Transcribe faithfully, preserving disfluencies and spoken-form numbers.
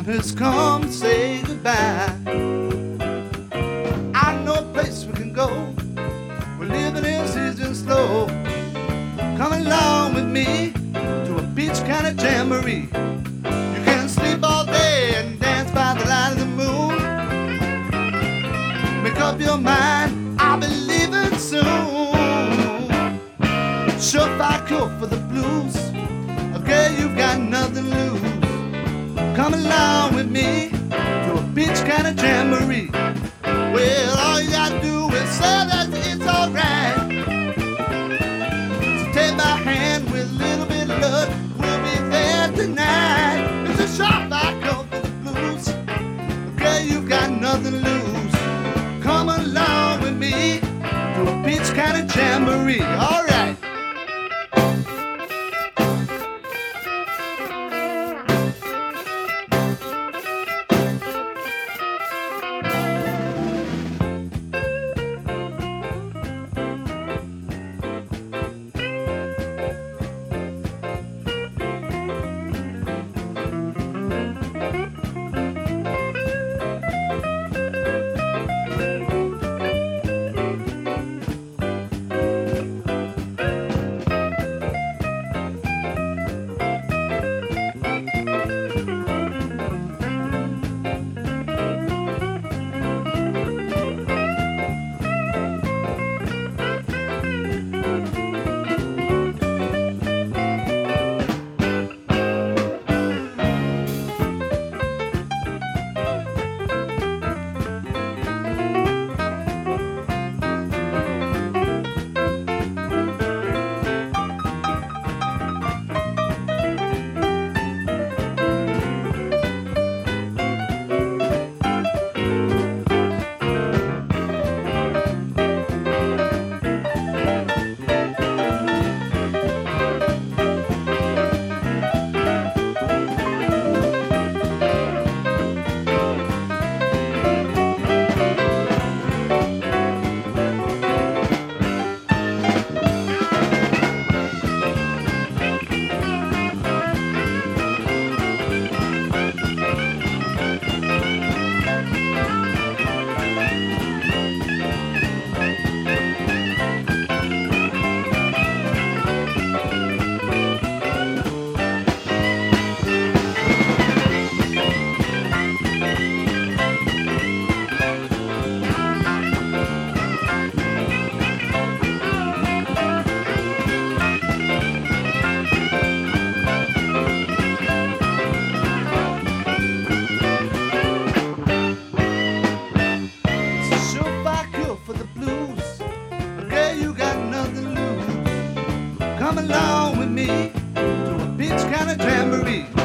has come to say goodbye. I know a place we can go where living is easy and slow. Come along with me to a beach kind of jamboree. You can sleep all day and dance by the light of the moon. Make up your mind, I'll be leaving soon. Surefire cure for the blues. Okay, you've got nothing to lose. Come along with me to a beach kind of jamboree. Well, all you gotta do is say that it's alright. So take my hand with a little bit of luck, we'll be there tonight. It's a surefire cure for the blues. Okay, you've got nothing to lose. Come along with me to a beach kind of jamboree. All right. Come along with me to a beach kind of jamboree.